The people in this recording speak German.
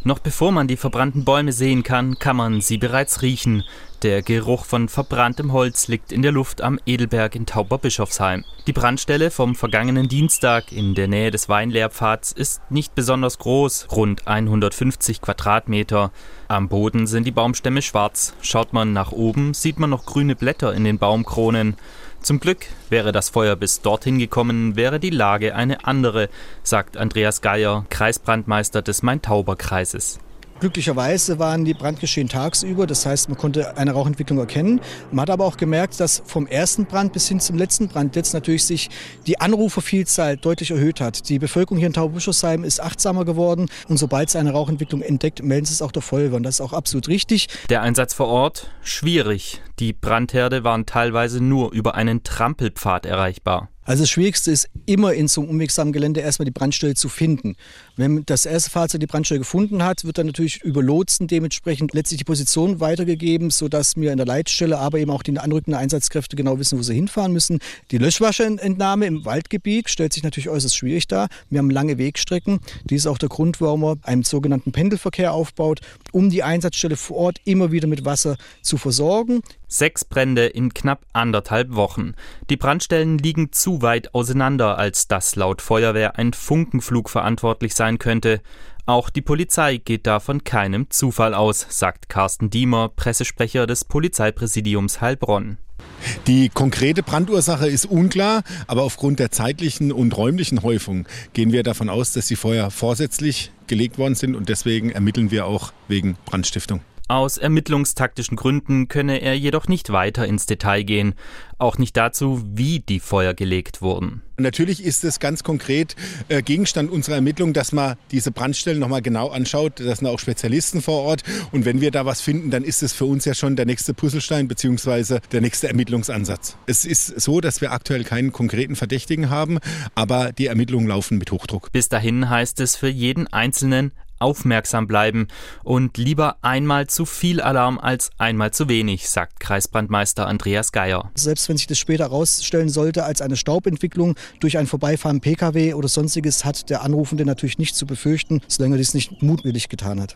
Noch bevor man die verbrannten Bäume sehen kann, kann man sie bereits riechen. Der Geruch von verbranntem Holz liegt in der Luft am Edelberg in Tauberbischofsheim. Die Brandstelle vom vergangenen Dienstag in der Nähe des Weinlehrpfads ist nicht besonders groß, rund 150 Quadratmeter. Am Boden sind die Baumstämme schwarz. Schaut man nach oben, sieht man noch grüne Blätter in den Baumkronen. Zum Glück, wäre das Feuer bis dorthin gekommen, wäre die Lage eine andere, sagt Andreas Geier, Kreisbrandmeister des Main-Tauber-Kreises. Glücklicherweise waren die Brandgeschehen tagsüber, das heißt, man konnte eine Rauchentwicklung erkennen. Man hat aber auch gemerkt, dass vom ersten Brand bis hin zum letzten Brand jetzt natürlich sich die Anrufervielzahl deutlich erhöht hat. Die Bevölkerung hier in Tauberbischofsheim ist achtsamer geworden und sobald sie eine Rauchentwicklung entdeckt, melden sie es auch der Feuerwehr und das ist auch absolut richtig. Der Einsatz vor Ort? Schwierig. Die Brandherde waren teilweise nur über einen Trampelpfad erreichbar. Also das Schwierigste ist immer in so einem unwegsamen Gelände erstmal die Brandstelle zu finden. Wenn das erste Fahrzeug die Brandstelle gefunden hat, wird dann natürlich über Lotsen dementsprechend letztlich die Position weitergegeben, sodass wir in der Leitstelle, aber eben auch die anrückenden Einsatzkräfte genau wissen, wo sie hinfahren müssen. Die Löschwasserentnahme im Waldgebiet stellt sich natürlich äußerst schwierig dar. Wir haben lange Wegstrecken. Dies ist auch der Grund, warum man einen sogenannten Pendelverkehr aufbaut, um die Einsatzstelle vor Ort immer wieder mit Wasser zu versorgen. 6 Brände in knapp 1,5 Wochen. Die Brandstellen liegen zu weit auseinander, als dass laut Feuerwehr ein Funkenflug verantwortlich sein könnte. Auch die Polizei geht da von keinem Zufall aus, sagt Carsten Diemer, Pressesprecher des Polizeipräsidiums Heilbronn. Die konkrete Brandursache ist unklar, aber aufgrund der zeitlichen und räumlichen Häufung gehen wir davon aus, dass die Feuer vorsätzlich gelegt worden sind und deswegen ermitteln wir auch wegen Brandstiftung. Aus ermittlungstaktischen Gründen könne er jedoch nicht weiter ins Detail gehen, auch nicht dazu, wie die Feuer gelegt wurden. Natürlich ist es ganz konkret Gegenstand unserer Ermittlung, dass man diese Brandstellen nochmal genau anschaut. Das sind auch Spezialisten vor Ort und wenn wir da was finden, dann ist es für uns ja schon der nächste Puzzlestein bzw. der nächste Ermittlungsansatz. Es ist so, dass wir aktuell keinen konkreten Verdächtigen haben, aber die Ermittlungen laufen mit Hochdruck. Bis dahin heißt es für jeden Einzelnen, aufmerksam bleiben und lieber einmal zu viel Alarm als einmal zu wenig, sagt Kreisbrandmeister Andreas Geier. Selbst wenn sich das später herausstellen sollte als eine Staubentwicklung durch ein vorbeifahrenden Pkw oder sonstiges, hat der Anrufende natürlich nicht zu befürchten, solange er dies nicht mutwillig getan hat.